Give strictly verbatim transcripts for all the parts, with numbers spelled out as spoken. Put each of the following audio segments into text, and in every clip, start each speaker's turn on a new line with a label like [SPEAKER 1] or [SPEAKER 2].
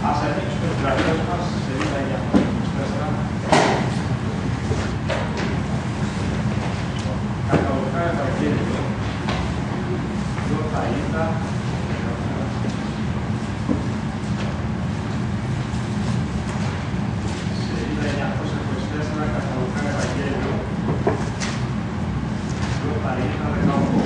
[SPEAKER 1] Ας ανοίξουμε τις γραφές μας, σελίδα εννιακόσια είκοσι τέσσερα. Κατά Λουκά Ευαγγέλιο, Ιώτα Ήτα, σελίδα εννιακόσια είκοσι τέσσερα, κατά Λουκά Ευαγγέλιο, Ιώτα Ήτα, δεκαοκτώ.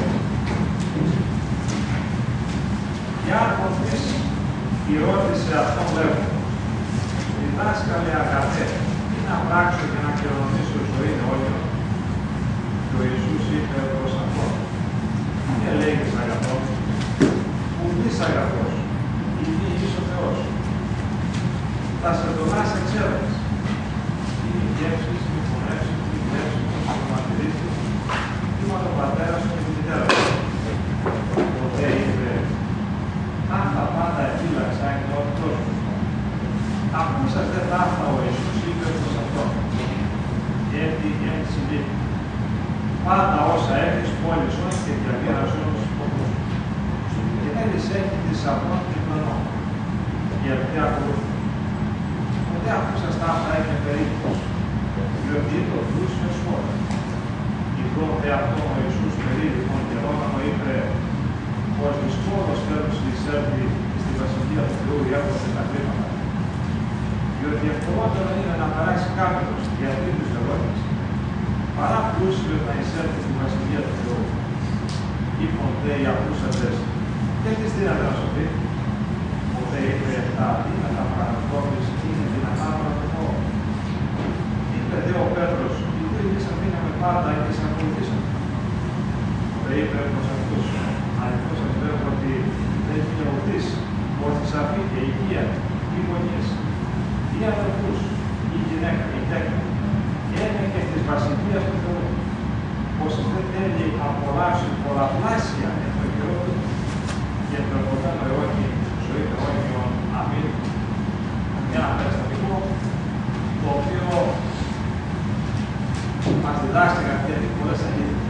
[SPEAKER 1] Για άρχοντες, η ερώτηση αυτόν λέγω. Διδάσκαλε αγαθέ, τι να πράξω και να κληρονομήσω ζωή αιώνιο? Και ο Ιησούς είπε προς αυτόν, τι λέγεις αγαθός, ουδής αγαθός, είναι εις ο Θεός. Θα σε δωράς εξαίρετες. Είναι οι γεύσεις, οι φωνεύσεις, οι γεύσεις, οι μαρτυρήσεις, κύμα τον πατέρα σου και τη μητέρα σου. Ποτέ είπε, αν τα πάντα επίλαξα και το όρθος σου. Ακούσατε τα αυτά ο Ιησούς είπε προς αυτόν. Και έτσι έτσι συμβεί. Πάντα όσα έχεις πόλησον και διαβίρασον στους πόκους. Και θέλεις έχει της αυτόν και πλανών. Γιατί ακολουθεί. Ποτέ ακούσας τα αυτά και περίπτωση. Διότι το πλούσιος χώρο. Ιδρών δε αυτόν ο Ιησούς περίπτωση και ρώτανο είπε πως δυσκόλος θέλουν εισέλθει στη βασιλεία του Θεού οι έρχονται τα χρήματα. Διότι ευκολότερο είναι να περάσει κάποιος για αυτή την ερώτηση, παρά πλούσιος να εισέλθει στη βασιλεία του Θεού. Είπαν δε οι ακούσαντες, και τι δύναται να σου πει. Ποτέ είπε τα αδύνατα παρακόρπης είναι δυνατά παρακορπώ. Είπε δε ο Πέτρος, οι δύο εμείς αφήναμε πάντα και σε ακολουθήσαμε. Ποτέ είπε προς αυτούς, αληθώς σας λέω ότι δεν είναι ουδής, πως της αφήνει η οικία, οι γονείς, ή αδελφούς, ή γυναίκα, ή τέκνα, και είναι και της βασιλείας του Θεού, πως δεν θέλει απολαύσει πολλαπλάσια εν το καιρό του, και το επόμενο αιώνι, ζωή του αιώνιων, αμήν, ένα περιστατικό, το οποίο μας διδάσκει κάποιες πολλές αλήθειες.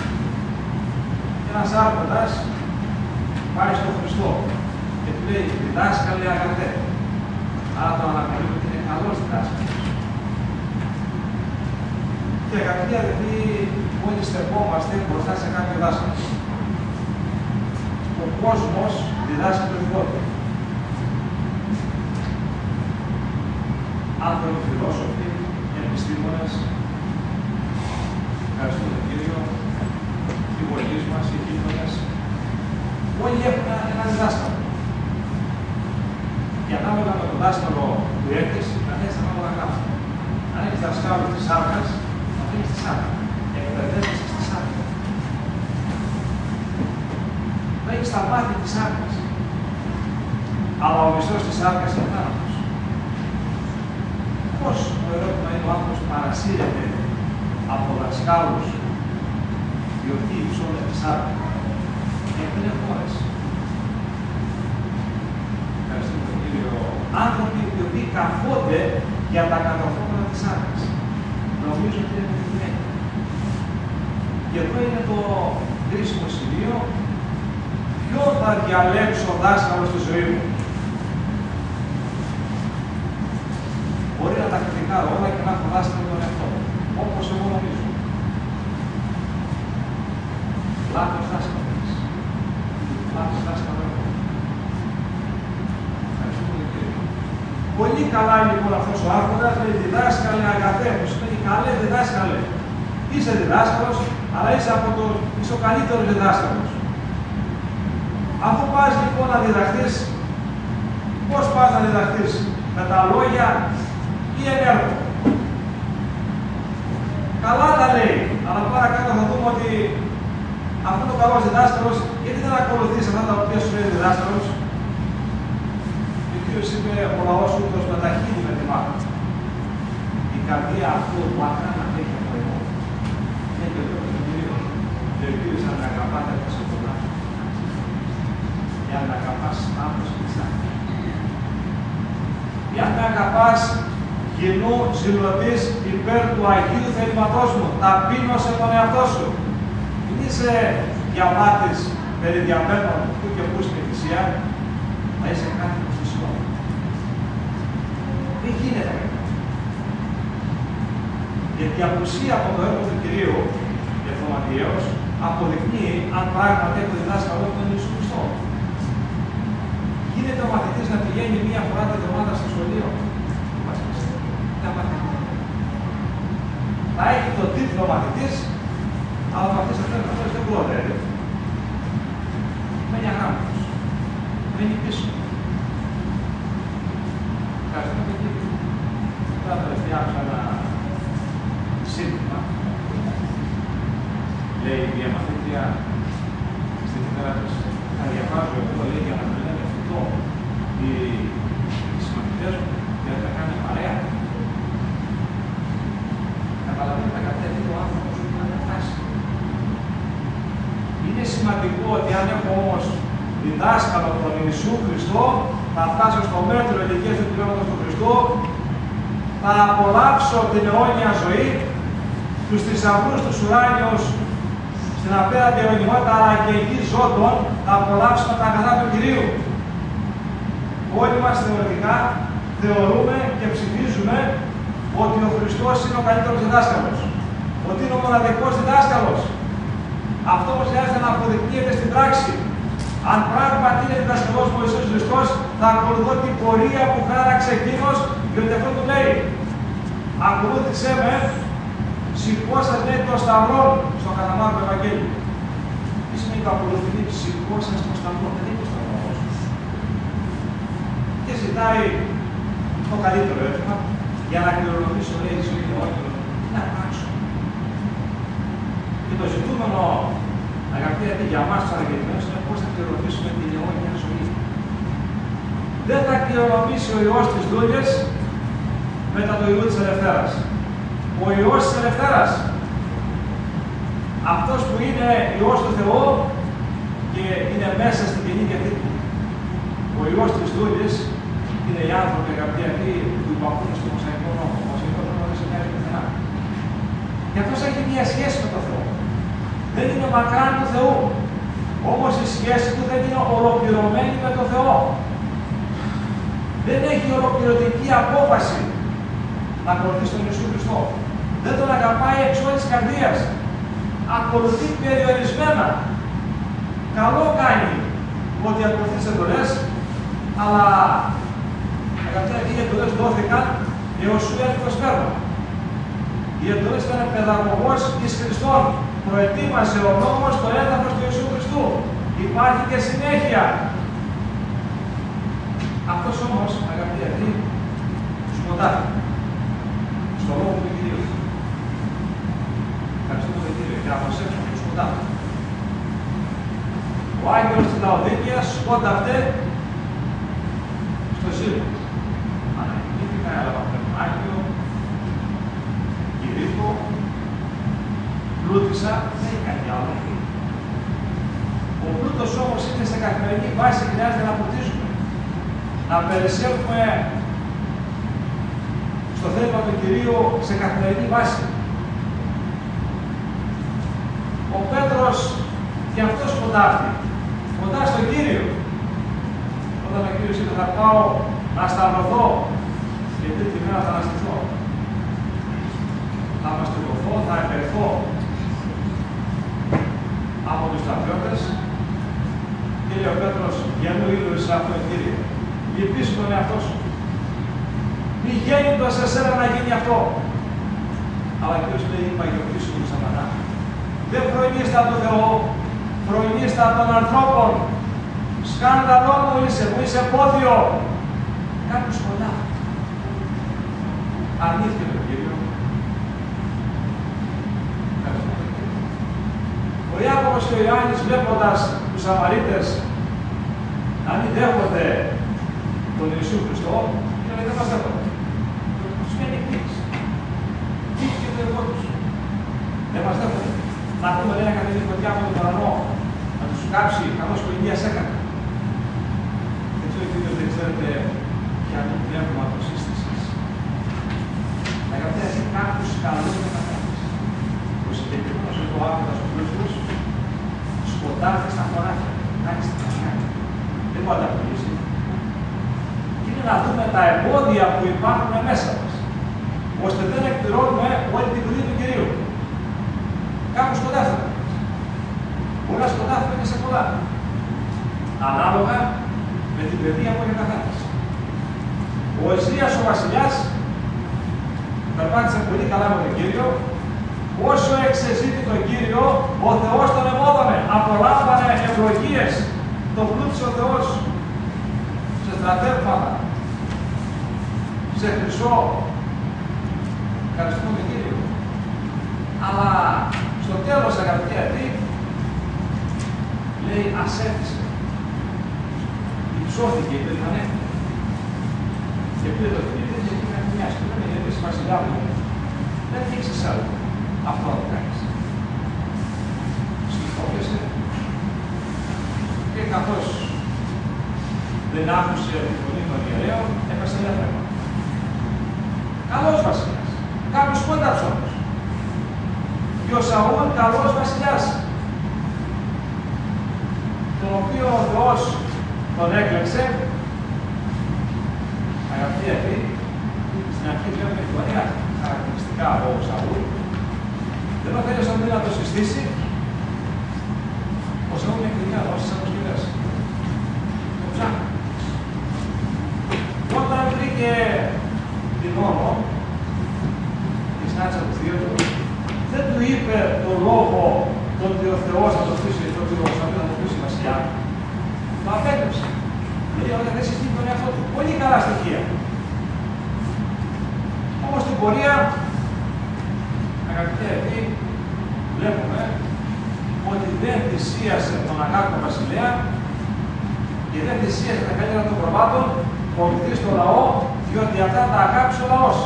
[SPEAKER 1] Ένας άρχοντας πάει στον Χριστό και του λέει, διδάσκαλε αγαθέ. Άρα το ανακαλύπτει ότι είναι καλός διδάσκαλος. Και αγαπητοί αδελφοί, μόλις στεκόμαστε μπροστά σε κάποιο δάσκαλο. Ο κόσμος διδάσκει το δικό του. Άνθρωποι, φιλόσοφοι, επιστήμονες, ευχαριστούμε τον Κύριο, οι γονείς μας, οι γείτονες, όλοι έχουν ένα διδάσκαλο. Και ανάλογα με τον δάσκαλο που έχεις, να έχεις ανάλογα γράφει. Αν έχεις δασκάλο της σάρκας, θα φύγεις τη σάρκα. Εκπαιδεύεσαι στη σάρκα. Θα έχεις τα μάτια της σάρκας. Αλλά ο μισθός της σάρκας είναι θάνατος. Πώς το ερώτημα είναι ο άνθρωπος παρασύρεται από δασκάλους οι οποίοι ψώνουν τη σάρκα? Γιατί δεν έχουν όρεξη. Άνθρωποι οι οποίοι καθόνται για τα κατορθώματα της σάρκας. Νομίζω ότι είναι επιτυχημένοι. Και εδώ είναι το κρίσιμο σημείο. Ποιο θα διαλέξω δάσκαλο στη ζωή μου? Μπορεί να τα κριτικάρω όλα και να έχω δάσκαλο τον εαυτό μου, όπως εγώ νομίζω. Λάθος δάσκαλος. Λάθος δάσκαλο. Πολύ καλά λοιπόν αυτός ο άρχοντας λέει διδάσκαλε αγαθέ, που σημαίνει καλέ διδάσκαλε. Είσαι διδάσκαλος, αλλά είσαι από το είσαι ο καλύτερος διδάσκαλος. Αφού πας λοιπόν να διδαχθείς, πώς πας να διδαχθείς? Με τα λόγια ή εν έργο? Καλά τα λέει, αλλά παρακάτω θα δούμε ότι αυτό το καλός διδάσκαλος, γιατί δεν ακολουθείς αυτά τα οποία σου λέει διδάσκαλος? Ο Κύριος είπε, ο λαός ούτως μεταχύνει με τη μάχη. Η καρδία αυτού του άχανα έχει από εγώ. Είναι και εδώ τον Κύριο. Και ο Κύριος αν με αγαπάτε θα σε φωνάξει. Και αν με αγαπάς άμμος και σάκη. Και αν με αγαπάς κοινού ζηλωτής υπέρ του Αγίου Θελήματός μου, ταπείνωσε τον εαυτό σου. Μην είσαι διαμάτης περί διαμένων που και πού στην εκκλησία, θα είσαι κάτι προσφυσιό. η απουσία από το έργο του Κυρίου, ευθοματιαίως, αποδεικνύει αν πράγματι έχω διδάσκαλο τον Ιησού Χριστό. Γίνεται ο μαθητής να πηγαίνει μία φορά την εβδομάδα στο σχολείο. Θα έχει τον τίτλο μαθητής, αλλά ο μαθητής αυτός δεν προδεύει. Μένει αγράμματος. Μένει πίσω. Ευχαριστούμε Κύριε. Τώρα τελευταία άκουσα ένα σύνθημα. Λέει η διαμαθήτρια στην ημέρα της. Θα διαβάζω εγώ, λέει, για να μην λένε αυτό οι συμμαθητές μου, γιατί θα κάνει παρέα. Καταλαβαίνετε κάτι το άνθρωπο σου να φτάσει. Είναι σημαντικό ότι αν έχω όμως διδάσκαλο τον Ιησού Χριστό, θα φτάσω στο μέτρο ηλικίας του Πνεύματος του Χριστού, θα απολαύσω την αιώνια ζωή, τους θησαυρούς τους ουράνιους, στην απέραντη αιωνιότητα, αλλά και εκεί ζώντων, θα απολαύσουμε τα αγαθά του Κυρίου. Όλοι μας θεωρητικά θεωρούμε και ψηφίζουμε ότι ο Χριστός είναι ο καλύτερος διδάσκαλος. Ότι είναι ο μοναδικός διδάσκαλος. Αυτό όμως χρειάζεται να αποδεικνύεται στην πράξη. Αν πράγματι είναι διδασκαλός ο Ιησούς Χριστός, θα ακολουθώ την πορεία που χάραξε εκείνος, διότι αυτό του λέει. Ακολούθησέ με, σηκώσας λέει το σταυρό στο καταμάρτιο Ευαγγέλιο. Τι σημαίνει το ακολουθεί, σηκώσας το σταυρό, δεν είναι το σταυρό. Και ζητάει το καλύτερο έτοιμα για να κληρονομήσω, λέει, τη ζωή του όνειρο. Τι να πράξω. Και το ζητούμενο, αγαπητοί, για εμάς τους Αργεντινούς είναι πώς θα κληρονομήσουμε την αιώνια ζωή. Δεν θα κληρονομήσει ο Υιός τις δούλειες μετά το Υιού της Ελευθέρας. Ο Υιός της Ελευθέρας, αυτός που είναι Υιός του Θεού και είναι μέσα στην Καινή Διαθήκη. Ο Υιός της δούλειας είναι οι άνθρωποι, αγαπητοί, αυτοί που υπακούν στο Μωσαϊκό νόμο. Ο Μωσαϊκός νόμος δεν σε κάνει πουθενά. Και αυτός έχει μια σχέση με τον Θεό. Δεν είναι μακράν του Θεού. Όμως η σχέση του δεν είναι ολοκληρωμένη με τον Θεό. Δεν έχει ολοκληρωτική απόφαση να ακολουθεί τον Ιησού Χριστό. Δεν τον αγαπάει εξ όλης της καρδίας. Ακολουθεί περιορισμένα. Καλό κάνει ότι ακολουθεί τις εντολές, αλλά αγαπητοί, οι εντολές δόθηκαν έως σου έρθει το σπέρμα. Οι εντολές ήταν παιδαγωγός εις Χριστόν. Προετοίμασε ο νόμος το έδαφος του Ιησού Χριστού. Υπάρχει και συνέχεια. Αυτός όμως, αγαπητοί, σκοτάται στο λόγο του Κυρίου. Ευχαριστούμε τον Κύριο και να προσέξουμε που σκοτάται. Ο Άγγελος της Λαοδίκειας σκόταφτε στο ζήλο. Αναγεννήθηκα, έλαβα πνευμάκιο, κηρύχω, πλούτησα, δεν έχει κάτι άλλο. Ο πλούτος όμως είναι σε καθημερινή βάση, χρειάζεται να πλουτίζουμε. Να περισσεύουμε στο θέμα του Κυρίου σε καθημερινή βάση. Ο Πέτρος και αυτός σκοτάφτει. Κοντά στον Κύριο. Όταν ο Κύριος είπε θα πάω να σταυρωθώ και τρίτη μέρα θα αναστηθώ. Θα μαστιγωθώ, θα επερθώ από τους στρατιώτες. Και λέει ο Πέτρος, για νου είδωρες σε αυτό, Κύριε. Λυπήσου τον εαυτό σου. Μη γέννητο σε σένα να γίνει αυτό. Αλλά ο Κύριος λέει, είπα για πίσω του Σαμαρά. Δεν προημείστε από τον Θεό, προημείστε από των ανθρώπων. Σκάνδαλό μου είσαι, μου είσαι πόδιο. Κάποιος κοντά. Αρνήθηκε τον Κύριο. Ο Ιάκωβος και ο Ιωάννης, βλέποντας τους Σαμαρίτες να μην δέχονται τον Ιησού Χριστό, και λέει, δεν μας δέχονται. Τους μένει εκπλήξη. Κοίτη και το εγώ τους. Δεν μας δέχονται. Να πούμε, λέει, να κατεβεί φωτιά από τον ουρανό, να τους κάψει, καθώς ο Ηλίας έκανε. Δεν ξέρω, κύριε, δεν ξέρετε ποια είναι το πνεύμα του σύστησης. Να κατέβει κάποιους καλούς μεταφράσεις. Ο συγκεκριμένος εδώ άπειρας ο πλούσιος σκοτάφτει στα χωράφια, κάνει στην καρδιά. Δεν μπορεί να τα πουλήσει. Και είναι να δούμε τα εμπόδια που υπάρχουν μέσα μας. ώστε δεν εκπληρώνουμε όλη την πλήρη του Κυρίου. Κάπου σκοτάφτουμε. Μπορεί να σκοτάφτουμε και σε πολλά. Ανάλογα με την παιδεία που έχει καθένας. Ο Οσίας ο βασιλιάς περπάτησε πολύ καλά με τον Κύριο. Όσο εξεζήτη τον Κύριο, ο Θεός τον εμόδωνε. Απολάμβανε ευλογίες. Το πλούτησε ο Θεός σε στρατεύματα, σε χρυσό. Ευχαριστούμε τον Κύριο. Αλλά στο τέλος, αγαπητοί αδελφοί, λέει ασέφησε. Υψώθηκε, υπερηφανεύτηκε. Και πήρε το φίλο και έκανε μια σκηνή, γιατί είσαι βασιλιά μου, δεν δείξεις άλλο. Αυτό να το κάνεις. Σκυφώπιασε και καθώς δεν άκουσε τη φωνή των ιερέων, έπεσε για θέμα. Καλός βασιλιάς. Κάποιος κόνταψε όμως. Και ο Σαούλ καλός βασιλιάς, τον οποίο ο Θεός τον έκλεξε. Αγαπητοί αδελφοί, στην αρχή βλέπουμε ωραία χαρακτηριστικά από ο Σαούλ. Ενώ θέλει ο Σαούλ να το συστήσει, ο Σαούλ με κλειδιά δώσει σαν τους το ψάχνει. Όταν βρήκε την όνο, τη συνάντησα του θείου του, δεν του είπε το λόγο το ότι ο Θεός θα το στήσει, το ότι ο Σαούλ θα το στήσει βασιλιά. Το απέτρεψε. Δηλαδή, όταν δεν συστήνει τον εαυτό του. Πολύ καλά στοιχεία. Όμως στην πορεία, αγαπητοί αδελφοί, βλέπουμε ότι δεν θυσίασε τον αγάπητο βασιλέα και δεν θυσίασε τα καλύτερα των προβάτων βοηθή στο λαό, διότι αυτά τα αγάπησε ο λαός.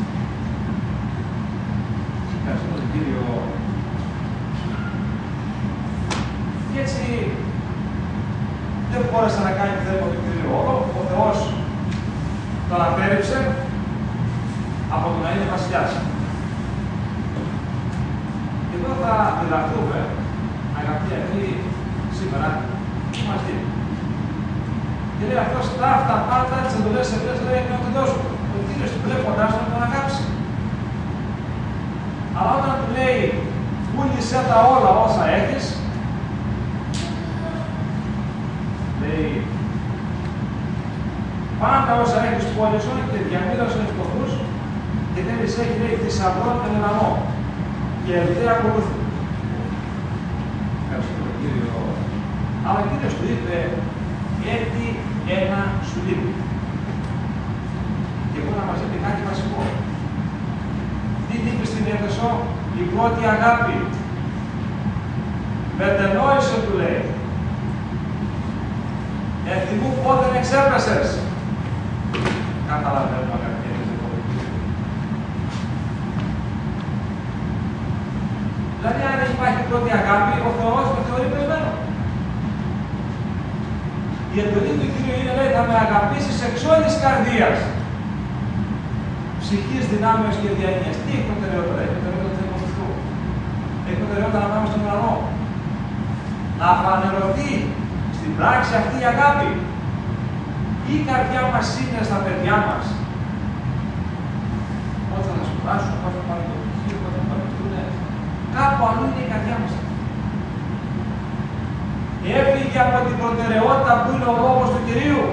[SPEAKER 1] Ευχαριστώ τον Κύριο. Και έτσι δεν μπόρεσε να κάνει το θέμα του Κυρίου όλο. Ο Θεός τον απέρριψε από το να είναι βασιλιάς. Και εδώ θα διδαχθούμε, αγαπητοί αδελφοί, σήμερα, τι μας δίνει. Και λέει αυτός τα αυτά πάντα τις εντολές αυτές λέει να του δώσουν. Ο Κύριος του βλέποντάς να τον αγάψει. Αλλά όταν του λέει πούλησέ τα όλα όσα έχεις, λέει πάντα όσα έχεις πόλησον και διαμήρωσαν τους ποδούς και δεν τις έχει λέει θησαυρών τον ουρανό και δεν ακολούθουν. Ευχαριστώ τον Κύριο. Αλλά ο Κύριος του είπε έτσι ένα σου λείπει. Και εγώ να μας είπε κάτι βασικό. Τι είπε στην Έφεσο, η πρώτη αγάπη. Μετενόησε του λέει. Εθιμού πότε εξέπεσες. Καταλαβαίνουμε αγαπητοί αδελφοί. Δηλαδή αν δεν υπάρχει πρώτη αγάπη, ο Θεός με θεωρεί πεσμένο. Η εντολή του Κύριου είναι, λέει, θα με αγαπήσεις εξ όλης καρδίας, ψυχής, δυνάμεως και διανοίας. Τι έχει προτεραιότητα, έχει προτεραιότητα του Θεού. Έχει προτεραιότητα να πάμε στον ουρανό. Να φανερωθεί στην πράξη αυτή η αγάπη. Η καρδιά μας είναι στα παιδιά μας. Όταν θα σπουδάσουν, όταν θα πάρουν το πτυχίο, όταν θα παντρευτούν, κάπου αλλού είναι η καρδιά μας. Έφυγε από την προτεραιότητα που είναι ο λόγος του Κυρίου.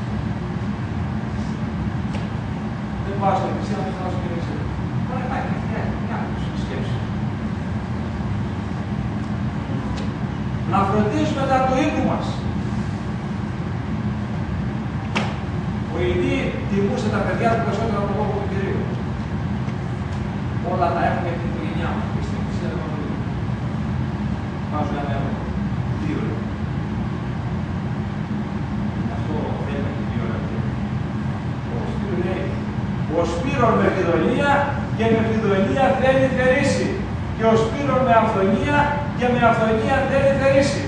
[SPEAKER 1] Δεν πάω στην εκκλησία να μην φτάσω και δεν ξέρω. Μπορεί να υπάρχει μια σκέψη. Να φροντίσουμε τα του οίκου μας. Ο Ιδί τιμούσε τα παιδιά του περισσότερο από τον λόγο του Κυρίου. Όλα τα έχουμε για την οικογένειά μας και στην εκκλησία δεν μας δίνουν. Βάζω ένα νερό. Δύο λεπτά. Αυτό δεν είναι και δύο λεπτά. Ο Σπύρος λέει, ο Σπύρος με φιδωλία και με φιδωλία θέλει θερήσει. Και ο Σπύρος με αυθονία και με αυθονία θέλει θερήσει.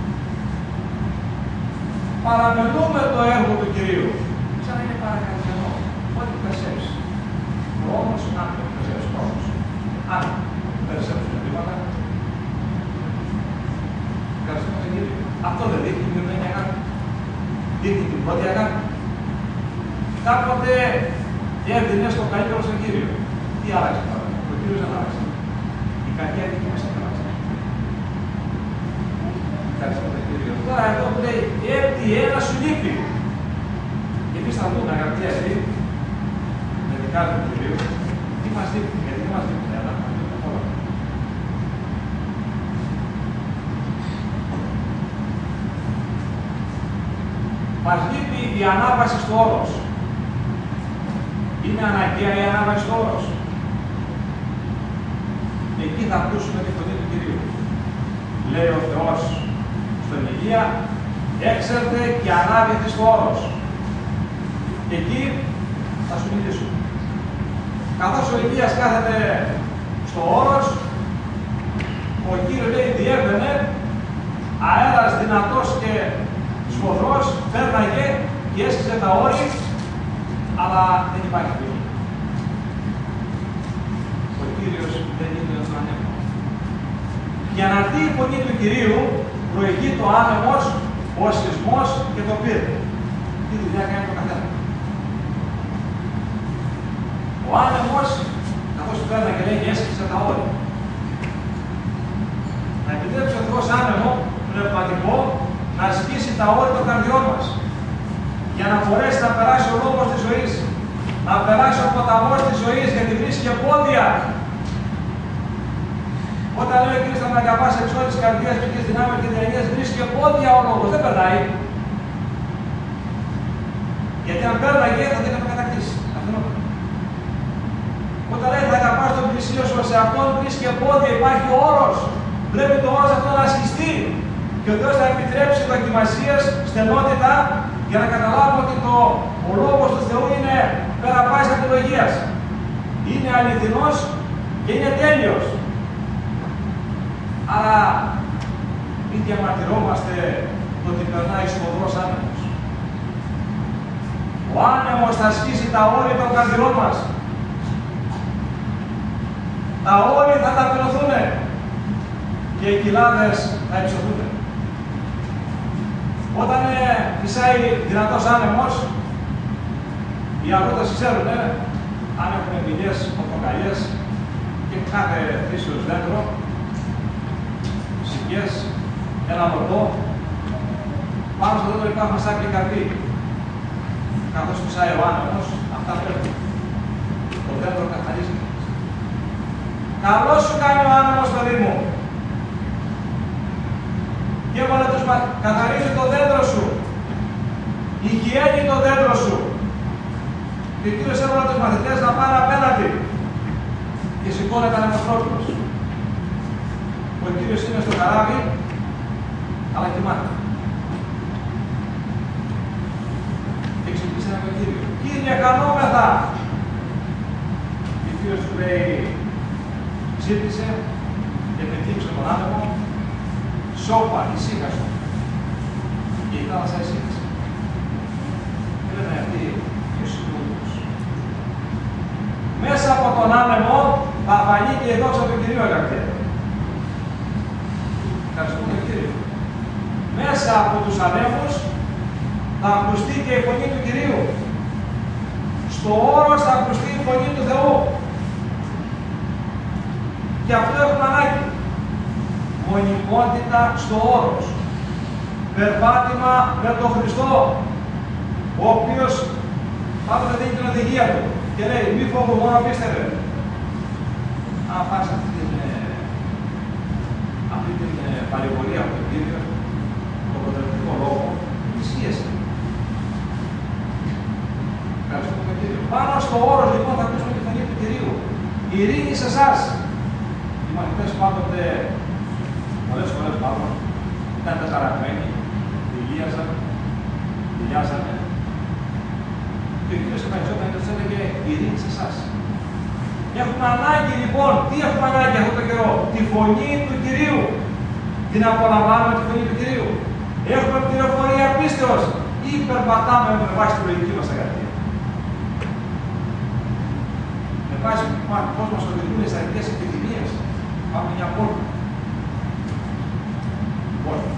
[SPEAKER 1] Παραμελούμε το έργο του Κυρίου. Σαν να είναι παρακαλυμένο. Ό,τι περισσέψει. Όμως, αν το περισσέψει κόσμος. Αν περισσέψει τα βήματα. Ευχαριστούμε τον Κύριο. Αυτό δεν δείχνει την μειωμένη αγάπη. Δείχνει την πρώτη αγάπη. Κάποτε έδινε στο καλύτερο στον Κύριο. Τι άλλαξε τώρα, ο Κύριος δεν άλλαξε. Η καρδιά δική μας δεν άλλαξε. Ευχαριστώ τον Κύριο. Τώρα εδώ που λέει, έπτι ένα σου λείπει. Και εμείς θα δούμε, αγαπητοί αυτοί, με δικά του Κυρίου, τι μας λείπει, γιατί δεν μας λείπει ένα, μας λείπει όλα. Μας λείπει η ανάβαση στο όρος. Είναι αναγκαία η ανάβαση στο όρος. Εκεί θα ακούσουμε τη φωνή του Κυρίου. Λέει ο Θεός στον Ηλία, έξερθε και ανάβηθη στο όρος. Και εκεί θα σου μιλήσω. Καθώς ο Ηλίας κάθεται στο όρος, ο Κύριος λέει διέβαινε, αέρας δυνατός και σφοδρός, φέρναγε και έσκυζε τα όρη, αλλά δεν υπάρχει φωνή. Ο Κύριος δεν είναι στον ανέμο. Για να έρθει η φωνή του Κυρίου, προηγεί το άνεμος, ο σεισμός και το πυρ. Τι δουλειά κάνει το καθένα. Ο άνεμος, καθώς φέρνα και λέει, έσκυζε τα όρη. Να επιτρέψει ο Θεός άνεμο, πνευματικό, να σκίσει τα όρια των καρδιών μας. Για να μπορέσει να περάσει ο λόγος της ζωής. Να περάσει ο ποταμός της ζωής, γιατί βρίσκει πόδια. Όταν λέει ο Κύριος θα με αγαπάσει εξ όλης της καρδιάς, ψυχής, δυνάμεως και ταινίας, βρίσκει πόδια ο λόγος. Δεν περνάει. Γιατί αν πέρναγε θα την είχαμε κατακτήσει. Αυτό. Όταν λέει θα αγαπάς τον πλησίο σου, σε αυτόν βρίσκει πόδια, υπάρχει όρος. Πρέπει το όρος αυτό να ασχιστεί. Και ο Θεός θα επιτρέψει δοκιμασίες, στενότητα, για να καταλάβουμε ότι το, ο λόγος του Θεού είναι πέρα πάσης αντιλογίας. Είναι αληθινός και είναι τέλειος. Άρα μην διαμαρτυρόμαστε το ότι περνάει σφοδρός άνεμος. Ο άνεμος θα σκίσει τα όρια των καρδιών μας. Τα όρια θα ταπεινωθούν και οι κοιλάδες θα υψωθούν. Όταν ε, φυσάει δυνατός άνεμος, οι αγρότες ξέρουν, ε, αν έχουν πηγές, πορτοκαλιές και κάθε φύσεως δέντρο, ψυχές, ένα λωτό, πάνω στο δέντρο υπάρχουν σάκροι καρποί. Καθώς φυσάει ο άνεμος, αυτά πέφτουν. Το δέντρο καθαρίζει. Καλώς σου κάνει ο άνεμος, παιδί μου. Και έβαλε τους μα... καθαρίζει το δέντρο σου. Υγιαίνει το δέντρο σου. Και ο Κύριος έβαλε τους μαθητές να πάνε απέναντι. Και σηκώνεται ανεμοστρόφιλος. Ο Κύριος είναι στο καράβι, αλλά κοιμάται. Και ξυπνήσε έναν τον Κύριο. Κύριε, χανόμεθα. Και ο Κύριος του λέει, ξύπνησε και πετύχησε τον άνεμο. Σώπα, ησύχασο. Και η θάλασσα ησύχασε. Και λένε αυτοί ποιος είναι ο Λόγος. Μέσα από τον άνεμο θα φανεί και η δόξα του Κυρίου, αγαπητέ. Ευχαριστούμε τον Κύριο. Μέσα από τους ανέμους θα ακουστεί και η φωνή του Κυρίου. Στο όρος θα ακουστεί η φωνή του Θεού. Και αυτό έχουμε ανάγκη. Μονιμότητα στο όρος. Περπάτημα με τον Χριστό, ο οποίος πάντοτε δίνει την οδηγία του και λέει μη φόβο, μόνο πίστευε. Αν πάρεις αυτή την, αυτή την παρηγορία από τον Κύριο, τον προτελευτικό λόγο, ισχύεσαι. Ευχαριστούμε τον Κύριο. Πάνω στο όρος λοιπόν θα ακούσουμε τη φωνή του Κυρίου. Η ειρήνη σε εσάς. Οι μαθητές πάντοτε πολλές φορές πάνω ήταν τεταραγμένοι, δηλίαζαν, δηλιάζανε. Και ο Κύριος εμφανιζόταν και τους έλεγε ειρήνη σε εσάς. Έχουμε ανάγκη λοιπόν, τι έχουμε ανάγκη αυτό το καιρό, τη φωνή του Κυρίου. Την απολαμβάνουμε τη φωνή του Κυρίου. Έχουμε πληροφορία πίστεως ή περπατάμε με βάση τη λογική μας αγαθία. Με βάση πώς μας οδηγούν οι αισθητικές επιθυμίες, πάμε μια πόρτα. Πόρτα.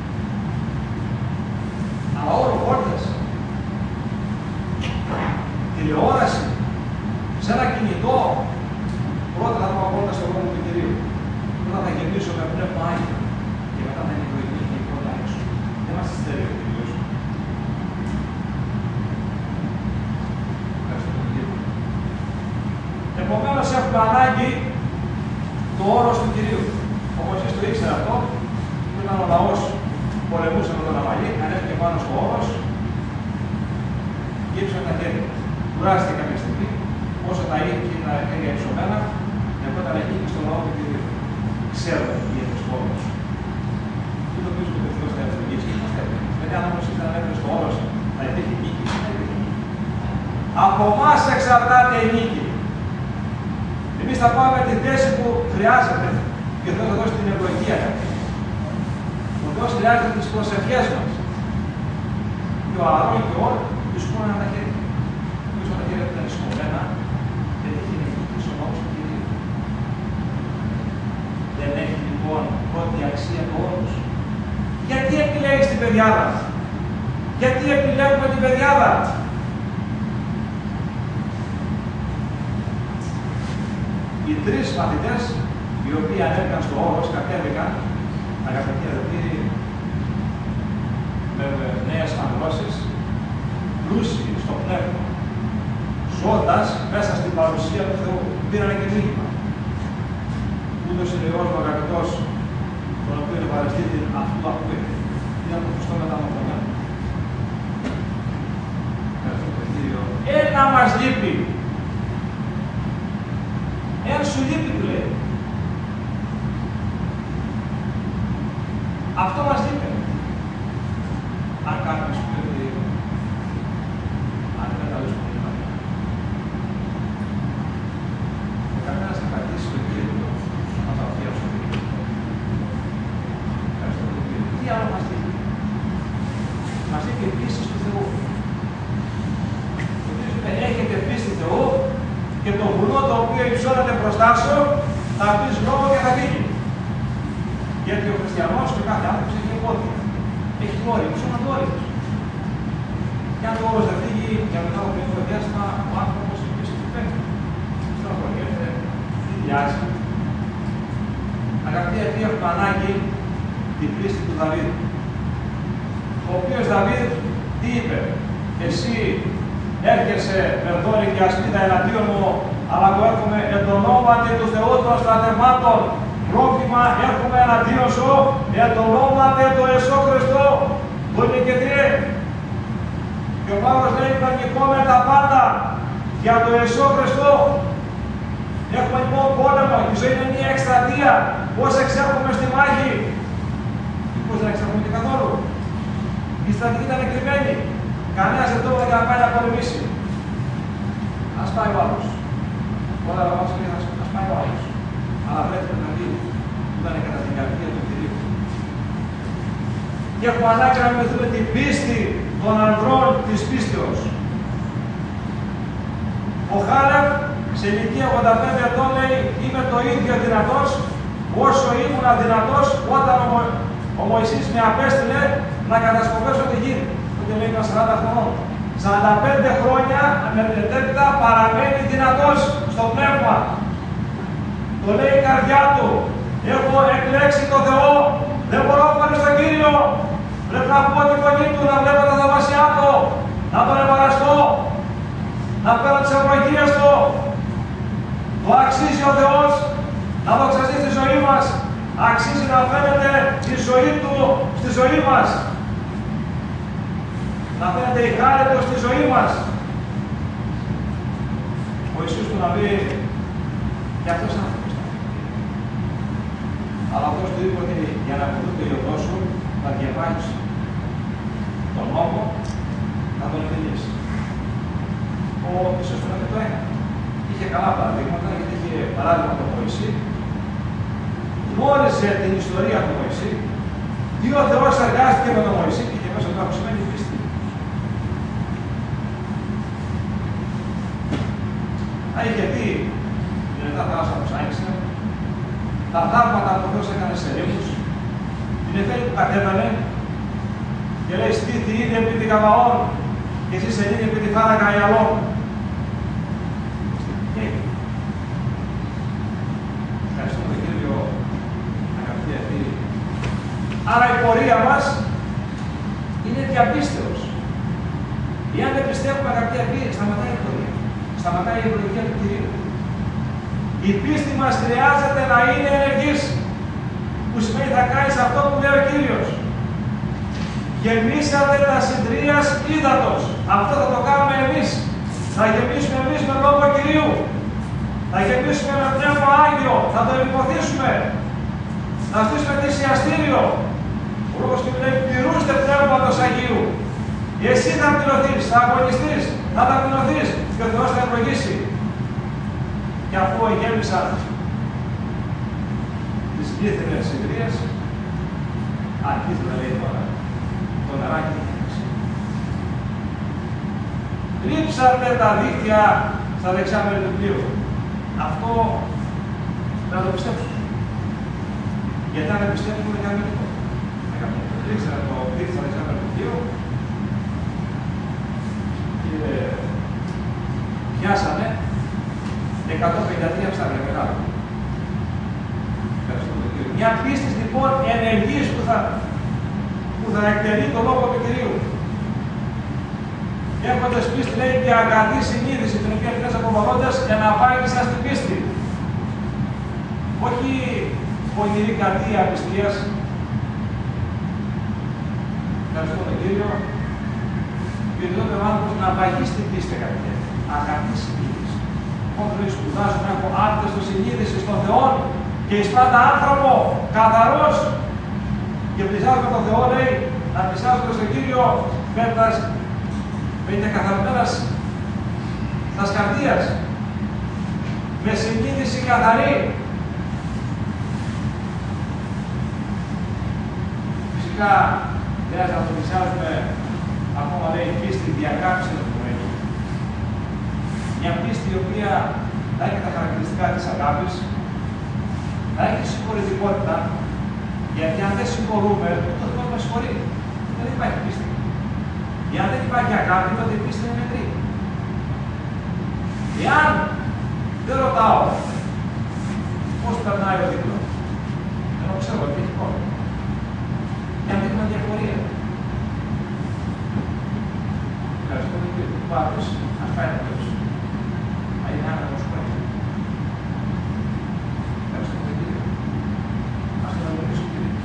[SPEAKER 1] Αλλά όλο πόρτες. ένα κινητό, πρώτα θα πάω πρώτα στον λόγο του Κυρίου. Πρώτα θα γεμίσω με πνεύμα Άγιο και μετά θα είναι η βοηθή και η πρώτα έξω. Δεν μας στερεί ο Κύριος. Ευχαριστώ τον Κύριο. Επομένως έχουμε ανάγκη το όρος του Κυρίου. Ο Μωυσής το ήξερε αυτό, ήταν ο λαός που πολεμούσε με τον Αμαλή, ανέβηκε πάνω στο όρος, γύψε τα χέρια. Κουράστηκε κάποια στιγμή, όσο τα είχε και τα χέρια υψωμένα, εγώ τα εκεί και στο λαό του Κυρίου. Ξέρω τι γίνεται στο όρος. Δεν νομίζω ότι ο Θεός θα ευτυχήσει και μας θέλει. Δηλαδή, αν όμως ήταν έβρε στο όρος, θα υπήρχε νίκη. Από εμάς εξαρτάται η νίκη. Εμείς θα πάμε τη θέση που χρειάζεται και ο Θεός θα δώσει την ευλογία. Ο Θεός χρειάζεται τις προσευχές μας. Και ο Ααρών και ο Όρ τους σκόναν τα χέρια. Τους τα χέρια που ήταν σκομμένα, δεν έχει νίκη στον νόμο του Κυρίου. Δεν έχει λοιπόν πρώτη αξία το όρος. Γιατί επιλέγεις την παιδιάδα? Γιατί επιλέγουμε την παιδιάδα? Οι τρεις μαθητές, οι οποίοι ανέβηκαν στο όρος, κατέβηκαν, αγαπητοί αδελφοί, με νέες αναγνώσεις, πλούσιοι στο πνεύμα, ζώντας μέσα στην παρουσία του Θεού, πήραν και μήνυμα. Ούτως είναι ο Υιός ο αγαπητός, τον οποίο ευαρεστήθη αυτού του ακούει. Ήταν το Χριστό μεταμορφωμένο. Ευχαριστώ τον Κύριο. Ένα μας λείπει. Ένα σου λείπει, του λέει. Αυτό μας λείπει. Αν κάποιος πει ότι αν δεν τα λες πολύ μακριά. Ο κανένας θα κρατήσει το Κύριο να το αφιέρωσε το Κύριο. Ευχαριστώ τον Κύριο. Τι άλλο μας λείπει? Μας λείπει η πίστη του Θεού. Ο Κύριος είπε, έχετε πίστη Θεού και το βουνό το οποίο υψώνεται μπροστά σου θα πεις λόγο και θα φύγει. Γιατί ο χριστιανός και κάθε άνθρωπος έχει εμπόδια. Έχει όρια, είναι όρια. Και αν το όρος δεν φύγει για μετά από λίγο διάστημα, ο άνθρωπος είναι στο πέντε. Στραβογεύεται, διάζει. Αγαπητοί αυτοί έχουν ανάγκη την πίστη του Δαβίδ. Ο οποίος Δαβίδ τι είπε? Εσύ έρχεσαι με δόλη και ασπίδα εναντίον μου, αλλά εγώ έρχομαι εν το ονόματι του Θεού των στρατευμάτων. Πρόβλημα έρχομαι εναντίον σου, εν το ονόματι του Ιησού Χριστού, που είναι και τι. Και ο Παύλος λέει, πανικούμε τα πάντα για το Ιησού Χριστού. Έχουμε λοιπόν πόλεμο, η ζωή είναι μια εκστρατεία. Πώς εξέρχομαι στη μάχη? Πώς δεν εξέρχομαι και καθόλου? Η στρατηγική ήταν κρυμμένη. Κανένας δεν το για να πάει να πολεμήσει. Ας πάει ο άλλος. Όλα τα μάτια λέει, ας πάει ο άλλος. Αλλά πρέπει να δει που ήταν κατά την καρδία του Κυρίου. Και έχουμε ανάγκη να μεθούμε την πίστη των ανδρών της πίστεως. Ο Χάλεπ σε ηλικία ογδόντα πέντε ετών λέει, είμαι το ίδιο δυνατός όσο ήμουν αδυνατός όταν ο, Μω... ο Μωυσής με απέστειλε να κατασκοπεύσω τη γη. Τότε λέει ήταν σαράντα χρονών. σαράντα πέντε χρόνια αμετρητέπειτα παραμένει δυνατός στο πνεύμα. Το λέει η καρδιά του. Έχω εκλέξει τον Θεό. Δεν μπορώ να πάρει στον Κύριο. Πρέπει να πω τη φωνή του, να βλέπω τα δαμασιά του, να τον ευαρεστώ, να παίρνω τις ευλογίες του. Το αξίζει ο Θεός να δοξαστεί στη ζωή μας. Αξίζει να φαίνεται η ζωή του στη ζωή μας. Να φαίνεται η χάρη του στη ζωή μας. Ο Ιησούς του να πει και αυτός είναι άνθρωπος. Αλλά αυτός του είπε ότι για να ακολουθεί το γιο σου θα διαβάσει τον νόμο, να τον επιλύσει. Ο Ιησούς του να πει το έκανε. Είχε καλά παραδείγματα, γιατί είχε παράδειγμα τον Μωυσή. Γνώρισε την ιστορία του Μωυσή. Τι ο Θεός εργάστηκε με τον Μωυσή και είχε μέσα του αυξημένη πίστη. Θα είχε δει την Εθνά θάλασσα που άνοιξε, τα θαύματα που ο Θεός έκανε σε ρήμους, την Εφέλη που κατέβαινε και λέει στήθη ήδη επί τη Γαβαών και εσείς ελίνη επί τη θάλαγγα Ιαλών. Και Άρα η πορεία μας είναι διαπίστεως. Εάν δεν πιστεύουμε αγαπητοί αδελφοί, σταματάει η πορεία. Σταματάει η ευλογία του Κυρίου. Η πίστη μας χρειάζεται να είναι ενεργής. Που σημαίνει θα κάνεις αυτό που λέει ο Κύριος. Γεμίσατε τα συντρίας ύδατος. Αυτό θα το κάνουμε εμείς. Θα γεμίσουμε εμείς με λόγο Κυρίου. Θα γεμίσουμε με πνεύμα Άγιο. Θα το επιποθήσουμε. Να στήσουμε θυσιαστήριο. Ο λόγος του λέει: πληρούστε πνεύματος Αγίου. Εσύ θα πληρωθείς, θα αγωνιστείς, θα ταπεινωθείς και ο Θεός θα ευλογήσει. Και αφού εγέμισαν τις λίθινες συντρίες, αρχίζει να λέει τώρα το νεράκι του Κύριου. Ρίψατε τα δίχτυα στα δεξιά μέρη του πλοίου. Αυτό να το πιστέψουμε. Γιατί αν δεν πιστέψουμε δεν κάνουμε τίποτα. Ρίξατε το δίχτυ στα δεξιά μέρη του πλοίου και πιάσανε εκατόν πενήντα τρία ψάρια μεγάλα. Μια πίστη λοιπόν ενεργής που θα, που θα εκτελεί το λόγο του Κυρίου. Έχοντας πίστη λέει και αγαθή συνείδηση την οποία χθες αποβαλώντας για να πάει σαν στην πίστη. Όχι πονηρή καρδία απιστίας. Ευχαριστώ τον Κύριο. Γιατί τότε ο άνθρωπος να παγεί στην πίστη αγαπητέ. Αγαθή συνείδηση. Όταν λέει σπουδάζω να έχω άπτεστο συνείδηση στον Θεό και εις πάντα άνθρωπο καθαρός και πλησιάζω τον Θεό λέει να πλησιάζω στον Κύριο με τα είναι καθαρμένας τας καρδίας, με συνείδηση καθαρή. Φυσικά, δεν θα το πλησιάζουμε, ακόμα λέει, πίστη διακάψη του Θεού. Μια πίστη η οποία θα έχει τα χαρακτηριστικά της αγάπης, θα έχει συγχωρητικότητα, γιατί αν δεν συγχωρούμε, το Θεό μας συγχωρεί. Δεν υπάρχει πίστη. Εάν δεν υπάρχει αγάπη, τότε η πίστη είναι νεκρή. Εάν δεν ρωτάω πώς περνάει ο δίπλο, ενώ ξέρω ότι έχει πρόβλημα. Και αν δείχνω διαφορία. Ευχαριστώ τον Κύριο του Πάτρος, ας πάει να πέψω. Θα είναι άνεμος πρώτα. Ευχαριστώ τον Κύριο. Ας τον αγωνίσω ο Κύριος.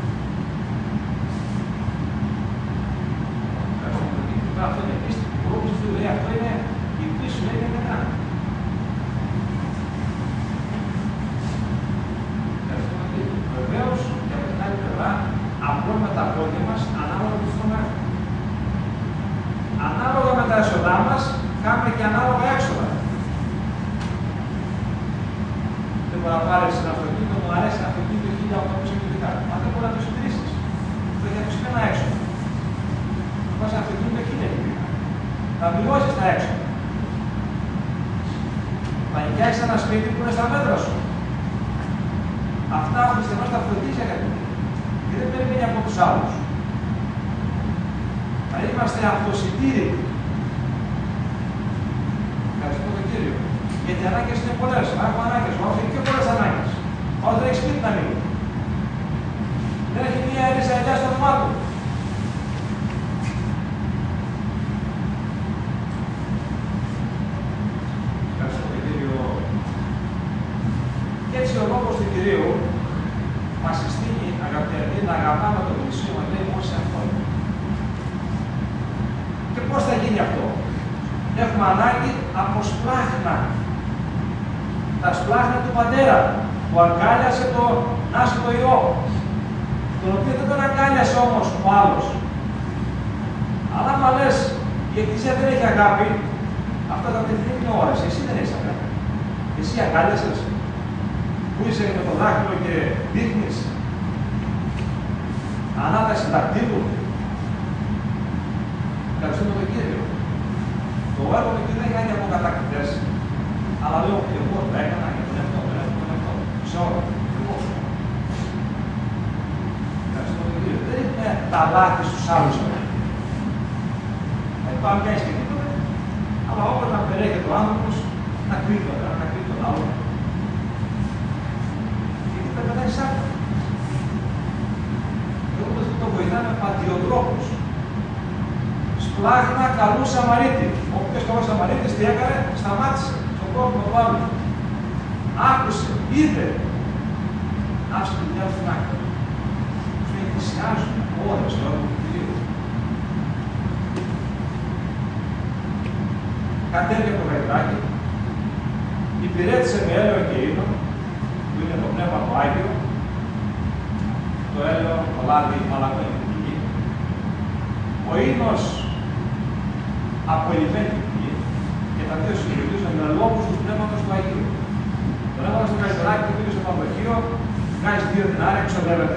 [SPEAKER 1] Αυτό είναι πίστη. Ο λόγος του λέει αυτό είναι η πίστη σου λέει είναι μετά. Βεβαίως και από την άλλη πλευρά απλώνουμε τα πόδια μας ανάλογα με το στόμα. Ανάλογα με τα έσοδά μας κάνουμε και ανάλογα έξοδα. Δεν μπορεί να πάρεις ένα αυτοκίνητο, μου αρέσει ένα αυτοκίνητο χίλια οκτακόσια κυβικά. Μα δεν μπορεί να το συντηρήσεις. Το έχει αυξημένα έξοδα. Πας ένα αυτοκίνητο χίλια κυβικά. Θα μειώσεις τα έξοδα. Θα νοικιάσεις ένα σπίτι που είναι στα μέτρα σου. Αυτά ο χριστιανός τα φροντίζει αγαπητοί. Και δεν περιμένει από τους άλλους. Θα είμαστε αυτοσυντήρητοι. Ευχαριστώ τον Κύριο. Γιατί οι ανάγκες είναι πολλές. Έχω ανάγκες. Ο άλλος έχει και πολλές ανάγκες. Ο άλλος δεν έχει σπίτι να μείνει. Δεν έχει μία έλισσα ελιά στο όνομά του. Ευχαριστώ τον Κύριο. Και έτσι ο λόγος του Κυρίου μας συστήνει αγαπητοί να αγαπάμε τον πλησίο μας λέει ως αυτόν. Και πώς θα γίνει αυτό? Έχουμε ανάγκη από σπλάχνα. Τα σπλάχνα του πατέρα που αγκάλιασε το Νάσο Υιό, τον οποίο δεν τον αγκάλιασε όμως ο άλλος. Αλλά άμα λες η Εκκλησία δεν έχει αγάπη, αυτό θα πει είναι ώρες. Εσύ δεν έχεις αγάπη. Εσύ αγκάλιασες που είσαι με το δάχτυλο και δείχνεις ανάταση δακτύλου. Ευχαριστούμε τον Κύριο. Το έργο του Κύριου δεν είναι από κατακτητές, αλλά λέω εγώ το έκανα για τον εαυτό, τον εαυτό, τον εαυτό, σε όλα. Εγώ σου. Ευχαριστούμε τον Κύριο. Δεν είναι τα λάθη στους άλλους. Δεν πάμε πια και τίποτα, αλλά όπως να περιέχεται ο άνθρωπος, να κρύβει τον ένα, να κρύβει τον άλλο. Γιατί πρέπει να είσαι άκρη. βοηθάμε παντιοτρόπους. Σπλάχνα καλού Σαμαρίτη. Όποιος καλός Σαμαρίτης τι έκανε, σταμάτησε στον πρόβλημα του άλλου. Άκουσε, είδε. Άσε τη δουλειά του να κάνει. Τους εκκλησιάζουν όλες το έργο του Κυρίου. Κατέβηκε από το γαϊδράκι, υπηρέτησε με έλεο και ίνο, που είναι το πνεύμα του Άγιο, το έλεο, το λάδι, μαλακώνει την πηγή. Ο ίνος απολυμμένη την πηγή και τα δύο συγκριτούσαν με λόγους του πνεύματος του Αγίου. Το έβαλε στο γαϊδράκι, το πήγε στο παντοχείο, βγάζει δύο δινάρια, ξοδεύεται.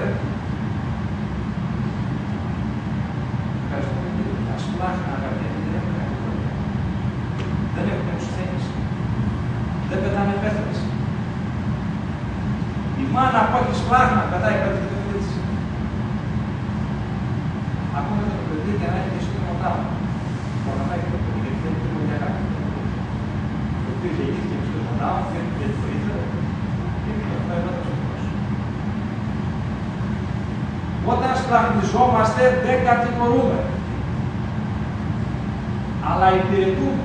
[SPEAKER 1] Ευχαριστούμε Κύριε, τα σπλάχνα αγαπητοί, δεν έχουν κάνει πρόβλημα. Δεν έχουν εξουθένηση. Δεν πετάνε πέθρες. Η μάνα που έχει σπλάχνα πετάει κάτι και το παιδί της. Ακόμα και το παιδί για να έχει και στο μοτάβο. Μπορεί να πάει και το παιδί, γιατί δεν είναι για κάτι. Το οποίο γεννήθηκε στο μοτάβο, φέρνει και το ήθελε και το πάει μετά στο πρόσωπο. Όταν σπλαχνιζόμαστε δεν κατηγορούμε, αλλά υπηρετούμε.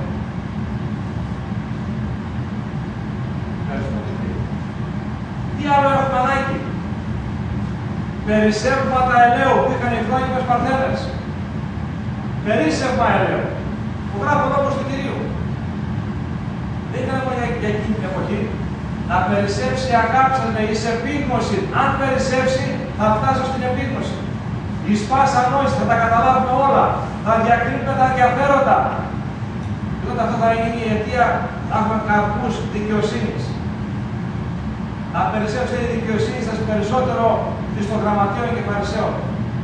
[SPEAKER 1] Τι άλλο έχουμε ανάγκη? Περισσεύματα ελαίου που είχαν οι φρόνιμες παρθένες. Περίσσευμα ελαίου. Που γράφω λόγος του Κυρίου. Δεν ήταν μόνο για, για εκείνη την εποχή. Να περισσεύσει ακάψανε εις επίγνωση. Αν περισσεύσει, θα φτάσω στην επίγνωση. Η σπάσα νόηση, θα τα καταλάβουμε όλα. Θα διακρίνουμε τα ενδιαφέροντα. Και τότε αυτό θα είναι η αιτία να έχουμε καρπούς δικαιοσύνης. Να περισσεύσει η δικαιοσύνη σας περισσότερο των γραμματείων και φαρισαίων.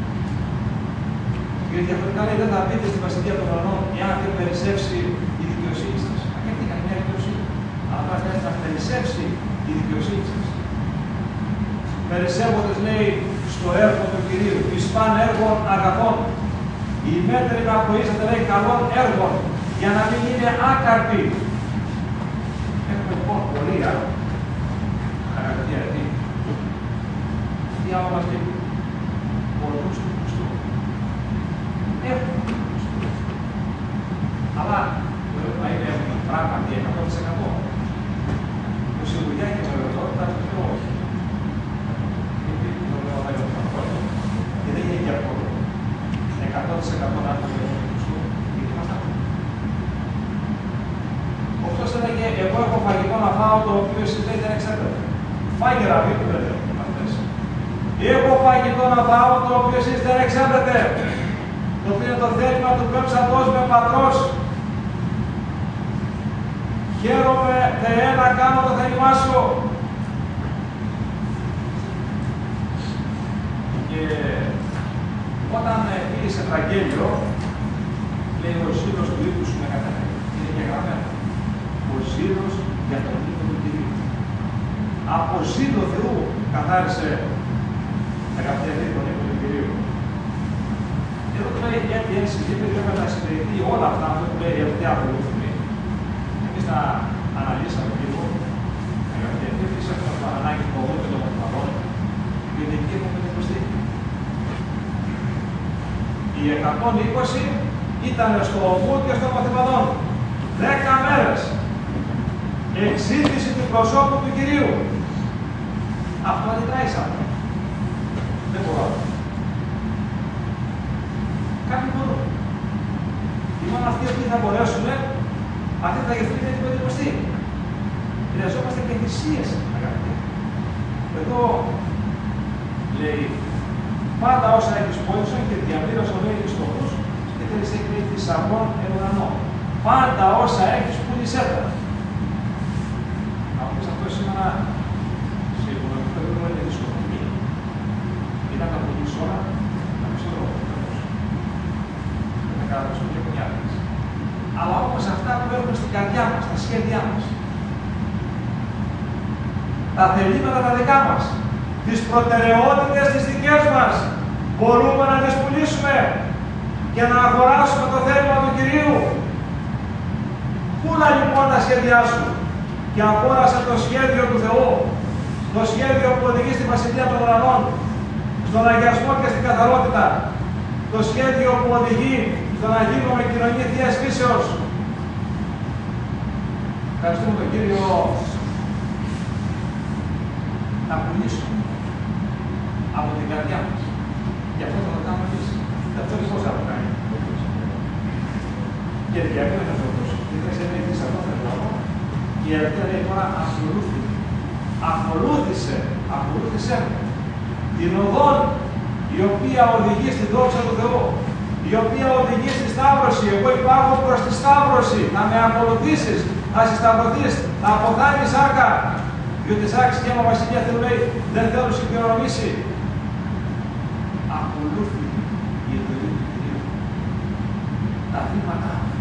[SPEAKER 1] Γιατί διαφορετικά λέει δεν θα μπείτε στη βασιλεία των ουρανών εάν δεν περισσεύσει η δικαιοσύνη σας. Γιατί είναι μια δικαιοσύνη. Αλλά θα χρειάζεται να περισσεύσει η δικαιοσύνη σας. Περισσεύοντες λέει στο έργο του Κυρίου, εις παν έργων αγαθών. Η μέτρη να αποείσατε λέει καλών έργων για να μην είναι άκαρποι. Έχουμε λοιπόν πορεία. Αγαπητοί αρετοί, τι άλλο μας λέει, ο νους του Χριστού. Έχουμε τον νους του Χριστού. Αλλά το ερώτημα είναι έχουμε πράγματι εκατό τοις εκατό. Το σιγουριά και η βεβαιότητα το λέω όχι. Γιατί το λέω θα είναι το και δεν είναι και αυτό. εκατό τοις εκατό να έχουμε τον νους του Χριστού, γιατί μας άκουμε. Ωστόσο έλεγε, εγώ έχω φαγητό να φάω το οποίο εσείς λέτε δεν εξέπρεπε. Φάγε ραβί που λέτε αυτές. Έχω φαγητό να φάω το οποίο εσείς δεν εξέπρεπε. Το οποίο είναι το θέλημα του πέμψατος με πατρός. Χαίρομαι Θεέ να κάνω το θέλημά σου. Και όταν πήγε σε Ευαγγέλιο, λέει ο ζήλος του ήλιου σου με καταφέρει. Είναι και γραμμένο. Ο ζήλος για τον ήλιο του Κυρίου. Από ζήλο Θεού καθάρισε αγαπητοί αδελφοί τον ήλιο του Κυρίου. Εδώ του λέει γιατί έτσι συζήτηση πρέπει να συμπεριθεί όλα αυτά που λέει η αυτή ακολουθμή. Εμείς τα αναλύσαμε λίγο. Αγαπητοί αδελφοί, έχουμε ανάγκη του ογδόντα και των μαθηματών, γιατί εκεί έχουμε την προσθήκη. Οι εκατόν είκοσι ήταν στο Ογμού και στο Μαθηματών. Δέκα μέρες. Εξήγηση του προσώπου του Κυρίου. Αυτό αντιτράησαν. Δεν μπορώ. Κάποιοι μπορούν. Λοιπόν, αυτοί οι οποίοι θα μπορέσουν, αυτοί θα γευτούν την υποστή. Χρειαζόμαστε και θυσίες, αγαπητοί. Εδώ λέει, πάντα όσα έχεις πόντουσαν και διαπλήρωσαν όλοι τους στόχους, και θέλεις έχει θησαυρών εν ουρανό. Πάντα όσα έχεις πούλησέ τα. Αν πεις αυτό σήμερα, σε οικονομικό επίπεδο είναι δύσκολο. Ή να τα πουλήσεις όλα, να πεις το λόγο. Δεν θα κάνω στο και κονιάδες. Αλλά όμως αυτά που έχουμε στην καρδιά μας, τα σχέδιά μας, τα θελήματα τα δικά μας, τις προτεραιότητες τις δικές μας, μπορούμε να τις πουλήσουμε και να αγοράσουμε το θέλημα του Κυρίου. Πούλα λοιπόν τα σχέδιά σου και αγόρασε το σχέδιο του Θεού, το σχέδιο που οδηγεί στη Βασιλεία των Ουρανών, στον αγιασμό και στην καθαρότητα. το σχέδιο που οδηγεί στο να γίνουμε κοινωνία θείας φύσεως. Ευχαριστούμε τον Κύριο να πουλήσουμε από την καρδιά μας. Γι' αυτό θα το κάνουμε εμείς. Γι' αυτό λοιπόν θα το κάνει. Και διακρίνεται αυτός. Και δεν ξέρει τι σε αυτό θα λόγο. Και η Ελευθερία λέει τώρα ακολούθησε. Ακολούθησε. Ακολούθησε την οδόν η οποία οδηγεί στη δόξα του Θεού. Η οποία οδηγεί στη Σταύρωση. Εγώ υπάρχω προς τη Σταύρωση. Να με ακολουθήσεις. Θα συσταυρωθείς. Θα αποθάνεις σάρκα. Διότι σάρκα και άμα βασιλεία Θεού λέει δεν θέλω να συγκρονομήσει. Ακολούθη η εντολή του Κυρίου. Τα βήματά μου.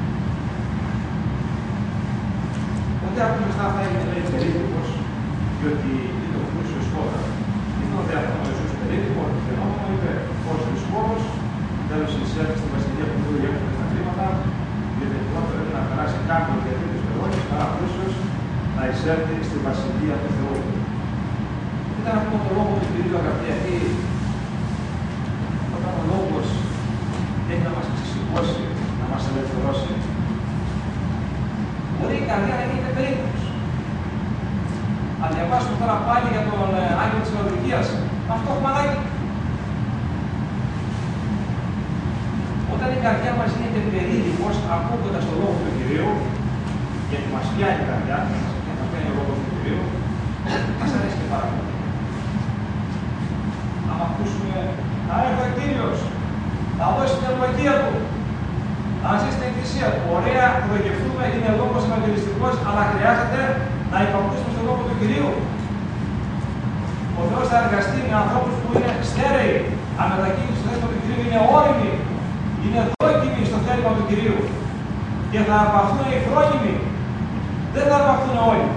[SPEAKER 1] Ποτέ ακούμε στα αυτά έγινε λέει περίπτωχος, διότι είναι το πλούσιο σκότα. Είναι ο διαθέτω ο Ιησούς περίπτωχος, το φαινόμενο είπε πως ο σκότος τέλος εισέρχεται στη βασιλεία που του έχουν στα χρήματα, διότι αυτό πρέπει να περάσει κάποιο διαθέτης φαινόμενος, παρά πλούσιος, να εισέρχεται στη βασιλεία του Θεού. Ήταν αυτό το λόγο του Κυρίου αγαπητοί αυτοί, όταν ο λόγος έχει να μας ξεσηκώσει, να μας ελευθερώσει. Μπορεί η καρδιά να είναι περίπτωση. Αν διαβάσουμε τώρα πάλι για τον Άγιο της Λαοδικίας, αυτό έχουμε ανάγκη. Όταν η καρδιά μας γίνεται περίληπος, ακούγοντας τον λόγο του Κυρίου, γιατί μας πιάνει η καρδιά, μας πιάνει ο λόγος του Κυρίου, μας αρέσει και πάρα πολύ. Αν ακούσουμε, να έρθει ο Κύριος, να δώσει την ευλογία του, να ζει στην εκκλησία του. Ωραία, θα το γευτούμε, είναι λόγος ευαγγελιστικός, αλλά χρειάζεται να υπακούσουμε στον λόγο του Κυρίου. Ο Θεός θα εργαστεί με ανθρώπους που είναι στέρεοι, αμετακίνητοι στο θέλημα του Κυρίου, είναι όριμοι, είναι δόκιμοι στο θέλημα του Κυρίου. Και θα αρπαχθούν οι φρόνιμοι. Δεν θα αρπαχθούν όλοι.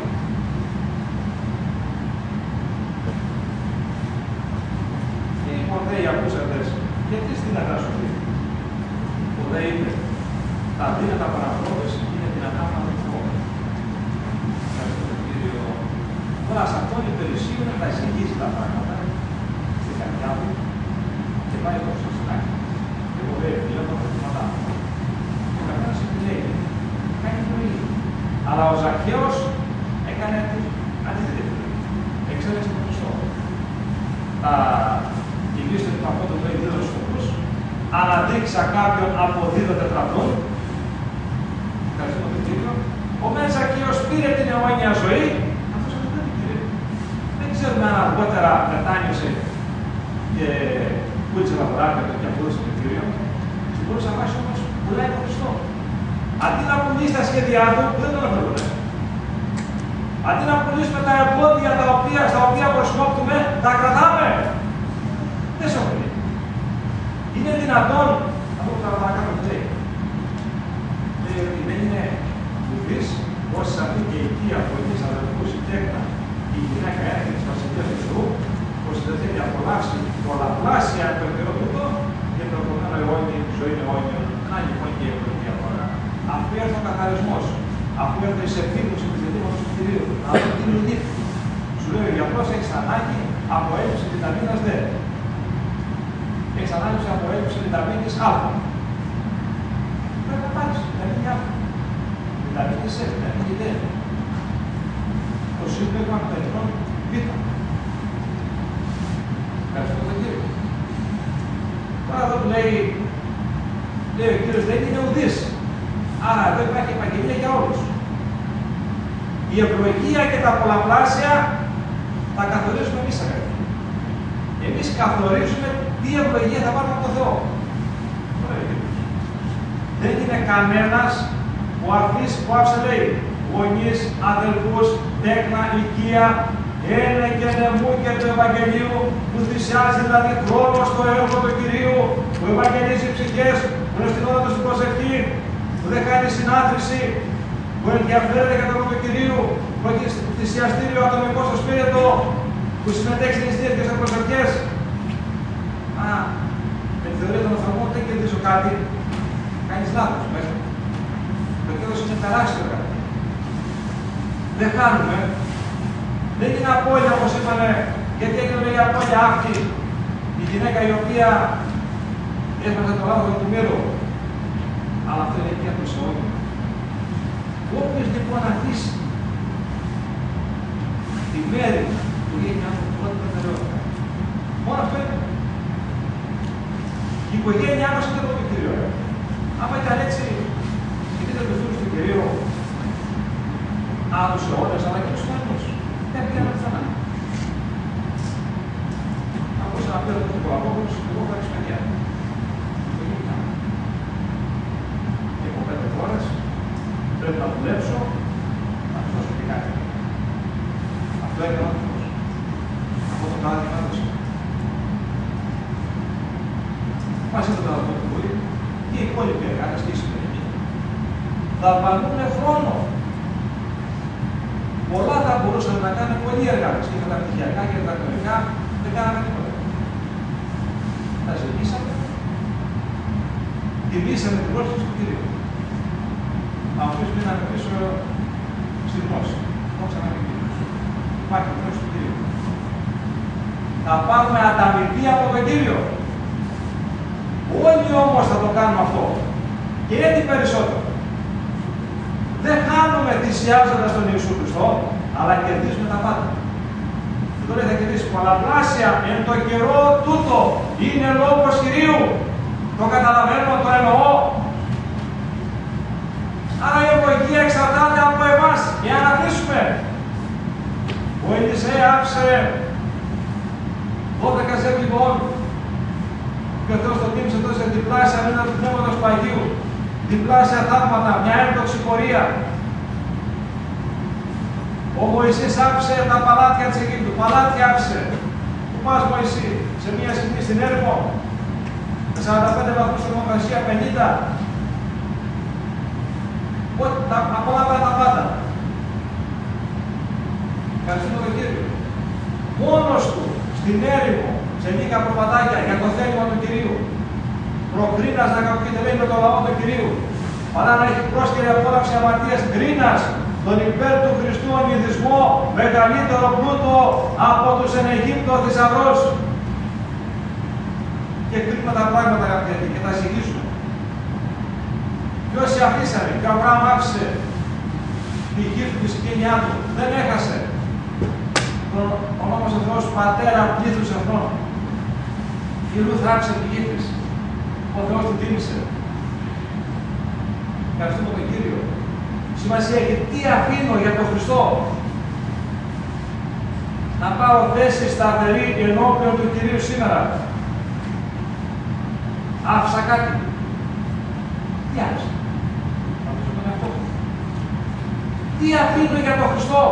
[SPEAKER 1] Και οι πορδέοι ακούσαντες, γιατί στην αγρασσολή. Ο δε είπε, τα αδύνατα παραπρόβες είναι δυνατά να δεχθώ. Ευχαριστώ τον Κύριο. Τώρα σε αυτόν υπηρεσίων θα εισηγήσει τα πράγματα στην καρδιά του και πάει εδώ στο συνάκι. Εγώ λέει, λέω τα προβλήματά μου. Ο καθένας επιλέγει. Κάνει πολύ. Αλλά ο Ζακχαίος έκανε αντίθετη επιλογή. Εξέλεξε τον Χριστό. Τα κυλίστε του από το λέει δύο σκοπούς. Αναδείξα κάποιον από δύο τετραπλών. Ευχαριστούμε τον Κύριο. Ο μεν Ζακχαίος πήρε την αιώνια ζωή. Αυτός δεν την πήρε. Δεν ξέρουμε αν αργότερα μετάνιωσε και πούλησε τα βράδια του και απόδωσε τον Κύριο. Στην πόλη Σαββάση όμως πουλάει τον Χριστό. Αντί να πουλήσει τα σχέδιά του, που δεν τον αφαιρούν. Αντί να πουλήσουμε τα εμπόδια τα οποία, στα οποία προσκόπτουμε, τα κρατάμε. Δεν σε ωφελεί. Είναι δυνατόν, αυτό που θα παρακάτω λέει, λέει ότι δεν είναι βουδής, όσοι αυτή και η οικία από εμείς αδελφούς η τέκνα, η γυναίκα έρχεται της βασιλείας του Θεού, πως δεν θέλει να απολαύσει πολλαπλάσια υπερτερότητα και το επόμενο αιώνιο, η ζωή είναι αιώνιο. Να λοιπόν και η ευλογία τώρα. Αφού έρθει ο καθαρισμός, αφού έρθει σε επίγνωση του ζητήματος του Κυρίου, να δω τι είναι σου λέει ο γιατρός έχεις ανάγκη από έλλειψη βιταμίνας D. Έχεις ανάγκη από έλλειψη βιταμίνης Α. Πρέπει να πάρεις βιταμίνη Α. Βιταμίνη C, βιταμίνη D. Το σύμπλεγμα των ετρών Β. Ευχαριστώ τον Κύριο. Τώρα εδώ που λέει, λέει ο Κύριος δεν είναι ουδής. Άρα εδώ υπάρχει επαγγελία για όλους. Η ευλογία και τα πολλαπλάσια τα καθορίζουμε εμείς αγαπητοί. Εμείς καθορίζουμε τι ευλογία θα πάρουμε από τον Θεό. Δεν είναι κανένας ο αρθής που άφησε λέει γονείς, αδελφούς, τέκνα, οικία, ένε και νεμού και του Ευαγγελίου που θυσιάζει δηλαδή χρόνο στο έργο του Κυρίου, που ευαγγελίζει ψυχές, που είναι στην ώρα του στην προσευχή, που δεν κάνει συνάθρηση, που ενδιαφέρεται για τον έργο του Κυρίου, που έχει θυσιαστήριο ατομικό στο σπίριτο, που συμμετέχει στην νηστεία και σε προσευχές. Α, με τη θεωρία των ανθρώπων δεν κερδίζω κάτι, κάνεις λάθος μέσα. Το κέρδος είναι τεράστιο κάτι. Δεν χάνουμε. Δεν είναι απώλεια όπως είπανε, γιατί έγινε η απώλεια αυτή η γυναίκα η οποία έσπασε το λάθος του μύρου. Αλλά αυτό είναι και σε όλοι. Όποιος λοιπόν αφήσει τη μέρη που έχει άνθρωπο πρώτη προτεραιότητα. Μόνο αυτό είναι. Η οικογένειά μας είναι το κύριο. Άμα ήταν έτσι, γιατί δεν πεθούν στον Κυρίο άλλους αιώνες, αλλά και τους άλλους. Δεν πήγαμε πουθενά. Αν μπορούσα να πέρω τον Απόκολος, εγώ χωρίς παιδιά. Έχω πέντε φορές, πρέπει να δουλέψω, να τους δώσω και κάτι. Αυτό έκανε ο Θεός. Αυτό το παράδειγμα έδωσε. Μας είπε το αυτό το πρωί, και οι υπόλοιποι εργάτες και οι συμμετοχοί δαπανούν χρόνο. Πολλά θα μπορούσαν να κάνουν πολλοί εργάτες και τα πτυχιακά και τα τεχνικά δεν κάναμε τίποτα. Τα ζητήσαμε, τιμήσαμε την πρόσκληση του Κυρίου. Αυτούς μείναμε πίσω στη γνώση. Δόξα να μην Κύριος. Υπάρχει γνώση του Κυρίου. Θα πάρουμε ανταμοιβή από τον Κύριο. Όλοι όμως θα το κάνουμε αυτό. Και έτσι περισσότερο. Δεν χάνουμε θυσιάζοντας τον Ιησού Χριστό, αλλά κερδίζουμε τα πάντα. Και τώρα θα κερδίσει πολλαπλάσια εν το καιρό τούτο. Είναι λόγος Κυρίου. Το καταλαβαίνω, το εννοώ. Άρα η ευλογία εξαρτάται από εμάς. Για να αφήσουμε. Ο Ελισέα άφησε δώδεκα ζεύγη όλου. Και ο Θεός το τίμησε τότε σε διπλάσια μήνα του Πνεύματος του Αγίου. Διπλάσια θαύματα, μια έμπτωξη πορεία. Ο Μωυσής άφησε τα παλάτια της Αιγύπτου. Παλάτια άφησε. Πού πας Μωυσή, σε μια σκηνή στην έρημο, με σαράντα πέντε βαθμούς θερμοκρασία, πενήντα. Απόλαυτα τα πάντα. Ευχαριστούμε τον Κύριο. Μόνος του, στην έρημο, σε λίγα προπατάκια για το θέλημα του Κυρίου. Προκρίνας να καπνίτε, λέει, με το λαό του Κυρίου. Παρά να έχει πρόσκαιρη απόλαυση αμαρτίας, κρίνας τον υπέρ του Χριστού ονειδισμό, μεγαλύτερο πλούτο από τους εν Αιγύπτο θησαυρός. Και κρίνουμε τα πράγματα αγαπητοί και τα ζυγίζουμε. Και όσοι αφήσανε, και ο Αβραάμ άφησε τη γη του, τη οικογένειά του, δεν έχασε. Τον ονόμασε ο Θεός πατέρα πλήθους εθνών. Η Ρούθ άφησε τη γη της. Ο Θεός την τίμησε. Ευχαριστούμε τον Κύριο. Σημασία έχει τι αφήνω για τον Χριστό. Να πάω θέση σταθερή ενώπιον του Κυρίου σήμερα. Άφησα κάτι. Τι άφησα. Άφησα τον εαυτό μου. Τι αφήνω για τον Χριστό.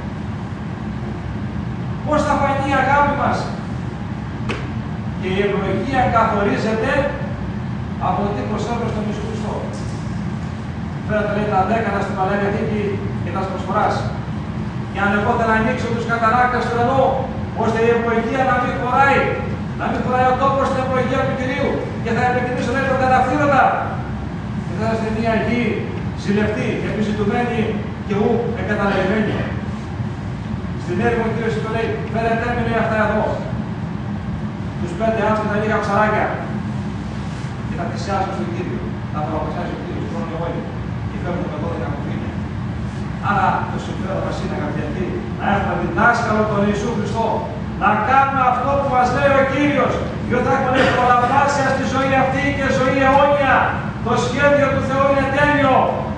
[SPEAKER 1] Πώς θα φανεί η αγάπη μας. Και η ευλογία καθορίζεται από το τι προσφέρω στον Ιησού Χριστό. Φέρατε λέει τα δέκατα στην Παλαιά Διαθήκη και τα προσφοράς. Και αν εγώ δεν ανοίξω τους καταράκτες του ουρανού, ώστε η ευλογία να μην χωράει, να μην χωράει ο τόπος στην ευλογία του Κυρίου, και θα επικοινωνήσω λέει τον καταφύρωτα. Και θα είστε μια γη ζηλευτή, επιζητουμένη και ου εγκαταλελειμμένη. Στην έρημο ο Κύριος το λέει, φέρετε με λέει αυτά εδώ. Τους πέντε άντρες και τα λίγα ψαράκια. Και τα θυσιάζουν στον Κύριο. Τα παραπασιάζει ο Κύριος, τρώνε όλοι. Και φέρνουν με δώδεκα κοφρίνια. Άρα το συμφέρον μας είναι αγαπητοί, να έχουμε διδάσκαλο τον Ιησού Χριστό. Να κάνουμε αυτό που μας λέει ο Κύριος. Διότι θα έχουμε πολλαπλάσια στη ζωή αυτή και ζωή αιώνια. Το σχέδιο του Θεού είναι τέλειο.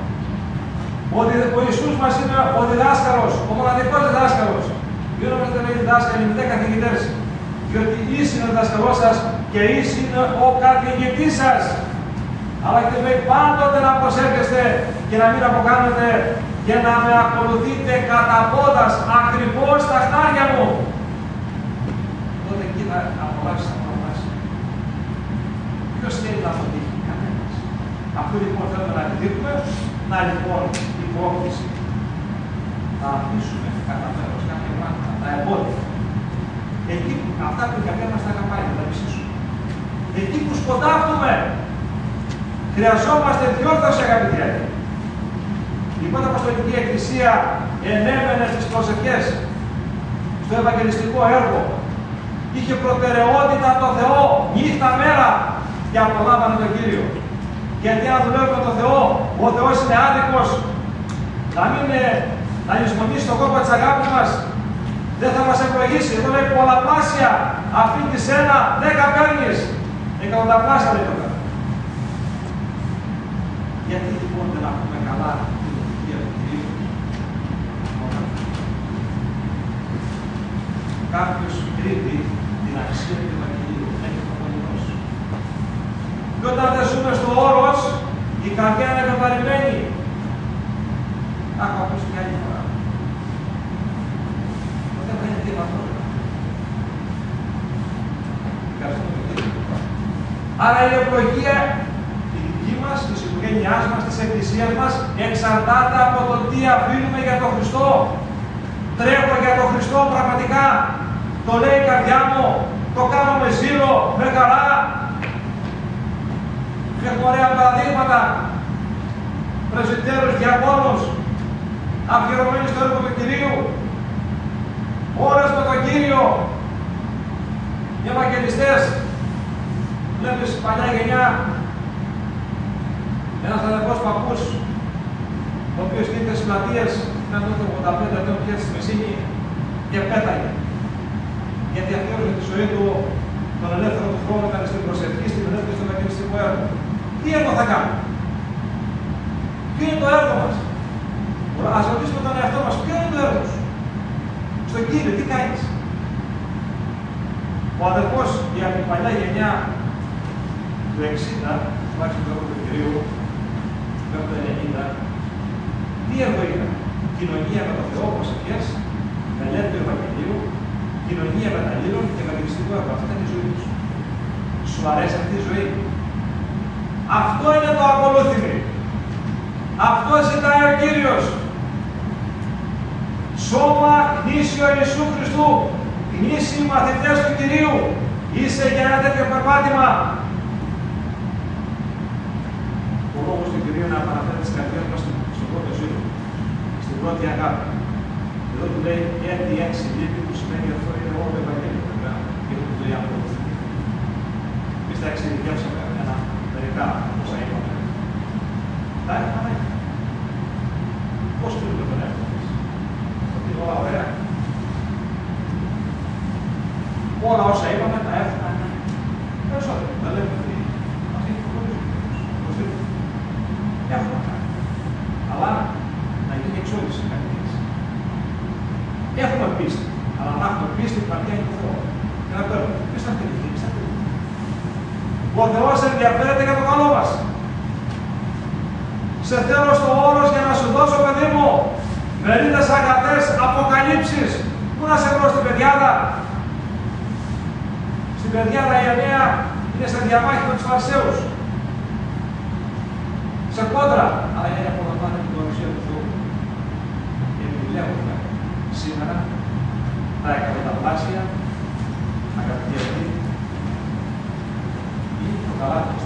[SPEAKER 1] Ο Ιησούς μας είναι ο διδάσκαλος, ο μοναδικός διδάσκαλος. Δεν νομίζετε λέει διδάσκαλοι, μηδέ καθηγητές. Διότι εις είναι ο διδασκαλός σας και εις είναι ο καθηγητής σας. Αλλά και λέει πάντοτε να προσέχεστε και να μην αποκάνετε και να με ακολουθείτε κατά πόδας ακριβώς στα χνάρια μου. Τότε εκεί θα απολαύσεις τα προβάσεις. Ποιος θέλει να αποτύχει, κανένας. Αυτό λοιπόν θέλουμε να επιτύχουμε, να λοιπόν υπόθεση. Να αφήσουμε κατά μέρος κάποια πράγματα, τα εμπόδια. Εκεί που αυτά που η καρδιά μας τα αγαπάει, να τα μισήσουμε. Εκεί που σκοτάφτουμε, χρειαζόμαστε διόρθωση αγαπητοί. Η πρώτη Αποστολική Εκκλησία ενέμενε στις προσευχές, στο ευαγγελιστικό έργο. Είχε προτεραιότητα το Θεό, νύχτα μέρα. και απολάμβανε τον Κύριο. Γιατί αν δουλεύουμε τον Θεό, ο Θεός είναι άδικος, να μην να λησμονήσει τον κόπο της αγάπης μας, δεν θα μας ευλογήσει. Εδώ λέει πολλαπλάσια, αυτή τη ένα, δέκα παίρνεις, εκατονταπλάσια λέει το κάτω. Γιατί λοιπόν δεν ακούμε καλά την λογική του Κυρίου? Κάποιος κρύβει την αξία του Ευαγγελίου, έχει το απολυνός. Και όταν δεν ζούμε στο όρος, η καρδιά είναι καθαρημένη. Έχω ακούσει και άλλη φορά. Τότε δεν είναι τίποτα. Άρα η ευλογία η δική μας, της οικογένειάς μας, της εκκλησίας μας, εξαρτάται από το τι αφήνουμε για τον Χριστό. Τρέχω για τον Χριστό πραγματικά. Το λέει η καρδιά μου, το κάνω με ζήλο, με χαρά. Έχουμε ωραία παραδείγματα. Πρεσβυτέρους, διακόνους, αφιερωμένοι στο έργο του Κυρίου. Ώρες με τον Κύριο. Οι ευαγγελιστές. Βλέπεις παλιά γενιά, ένας αδερφός παππούς, ο οποίος κοίταξε στις πλατείες, ήταν τότε ογδόντα πέντε ετών πια στη Μεσίνη και πέταγε. Γιατί αφιέρωσε τη ζωή του, τον ελεύθερο του χρόνο, ήταν στην προσευχή, στην ελεύθερη, στο ευαγγελιστικό έργο. Τι έργο θα κάνουμε? Ποιο είναι το έργο μας? Ας ρωτήσουμε τον εαυτό μας, ποιο είναι το έργο σου? Στον Κύριο, τι κάνεις? Ο αδερφός για την παλιά γενιά του εξήντα, τουλάχιστον το έργο του Κυρίου, μέχρι το ενενήντα, τι έργο ήταν? Κοινωνία με τον Θεό, προσευχές, μελέτη του Ευαγγελίου, κοινωνία με τα λύρων και ευαγγελιστικό έργο. Αυτή είναι η ζωή τους. Σου αρέσει αυτή η ζωή? Αυτό είναι το ακολούθημα. Αυτό ζητάει ο Κύριος. Σώμα γνήσιο Ιησού Χριστού. Γνήσιοι μαθητές του Κυρίου. Είσαι για ένα τέτοιο περπάτημα. Ο λόγος του Κυρίου να επαναφέρει τις καρδιές μας στον πρώτο ζήτο. Στην πρώτη αγάπη. Εδώ του λέει έτη έξι λύπη, που σημαίνει αυτό είναι όλο το Ευαγγέλιο. Για την ζωή ανθρώπου. Εμείς τα εξειδικεύσαμε ένα μερικά όσα είπαμε. Τα έχουμε. Πώς κρίνουμε τον έργο μας? Ότι είναι όλα ωραία. Όλα όσα είπαμε τα έχουμε. Περισσότερο. Τα λέμε ότι αυτή είναι η προχώρηση. Έχουμε κάνει. Αλλά να γίνει εξόδηση κάτι τέτοιο. Έχουμε πίστη. Αλλά να έχουμε πίστη που καρδιά είναι το Θεό. Και να το έχουμε. Ποιος θα τελειώσει? Ποιος θα τελειώσει? Ο Θεός ενδιαφέρεται για το καλό μας. Σε θέλω στο όρος για να σου δώσω, παιδί μου, μερίδες αγαθές αποκαλύψεις. Πού να σε βρω στην πεδιάδα? Στην πεδιάδα η Ιαννέα είναι σε διαμάχη με τους Φαρισαίους. Σε κόντρα. Αλλά είναι απολαμβάνει την παρουσία του Θεού. Και μιλεύουμε σήμερα τα εκατονταπλάσια, αγαπητοί αυτοί, ή το καλά του